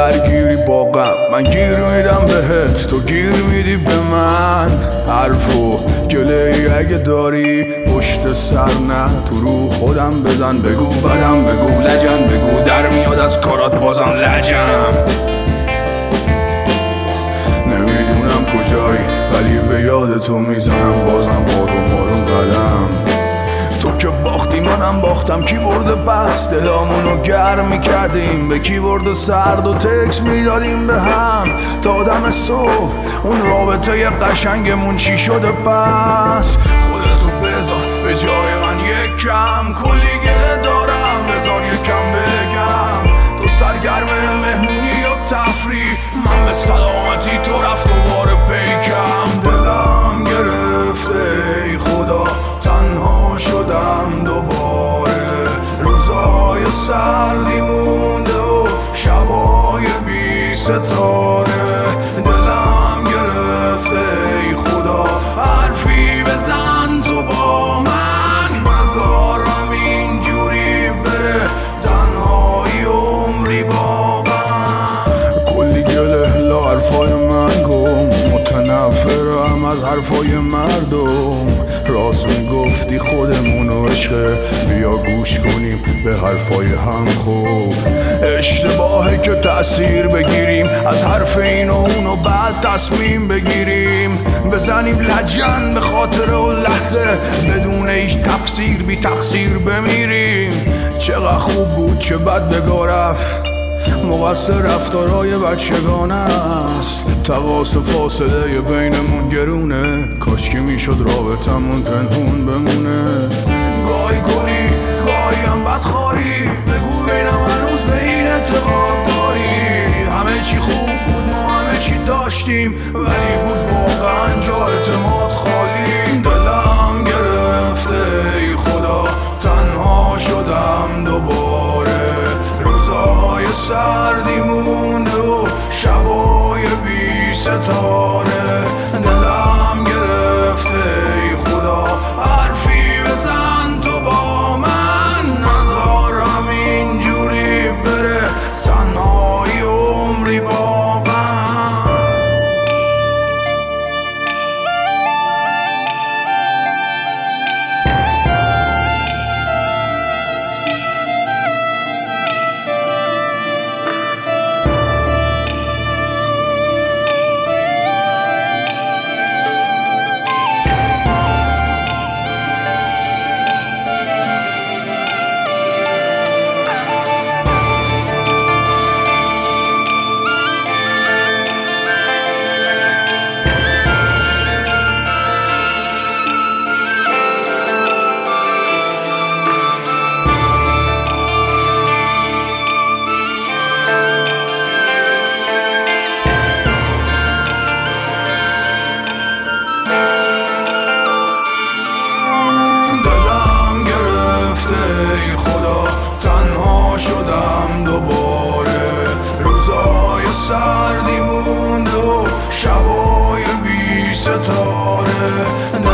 درگیری با غم، من گیر میدم بهت، تو گیر میدی به من. حرف و گله ای اگه داری پشت سر نه، تو رو خودم بزن، بگو بدم، بگو لجن، بگو در میاد از کارات بازم لجم. نمیدونم کجایی ولی به یاد تو میزنم بازم آروم آروم قدم. تو که باختی منم باختم، کی برده بس دلامونو گرم میکردیم، به کی برده سرد و تکس میدادیم به هم تا دم صبح. اون رابطه قشنگمون چی شده پس؟ خودتو بذار به جای من یک کم، کلی گله دارم بذار یکم بگم. تو سرگرم مهمونی و تفریح، من به سلامتی تو رفت دوباره پیکم. دلم گرفته ای خدا، تنها شدم دوباره، روزای سردی مونده و شبای بی ستاره. دلم گرفته ای خدا، حرفی بزن تو با من، نذارم اینجوری بره تنهایی عمری با من. کلی گله لا حرفای من گم، متنفرم از حرفای مردم. راست میگفتی خودمونو عشقه، بیا گوش کنیم به حرفای هم. خوب اشتباهه که تأثیر بگیریم از حرف این و اون و بعد تصمیم بگیریم، بزنیم لجن به خاطر و لحظه بدون هیچ تفسیر بی تقصیر بمیریم. چقدر خوب بود چه بد بگا رفت، مقصر رفتارهای بچگانه است. تقاس فاصله بینمون گرونه، کاش که میشد رابطمون پنهون بمونه. گاهی گلی گاهی هم بدخواری، بگو بینم هنوز به این اعتقاد داری. همه چی خوب بود، ما همه چی داشتیم، ولی بود واقعا جا اعتماد خالی. دلم گرفته ای خدا، تنها شدم دوباره، روزای سردی مونده و شبای بی ستاره. دلم گرفته ای خدا، حرفی بزن تو با من، نذارم اینجوری بره تنهایی عمری با من. ای خدا، تنها شدم دوباره، روزای سردی مونده و شبای بی ستاره.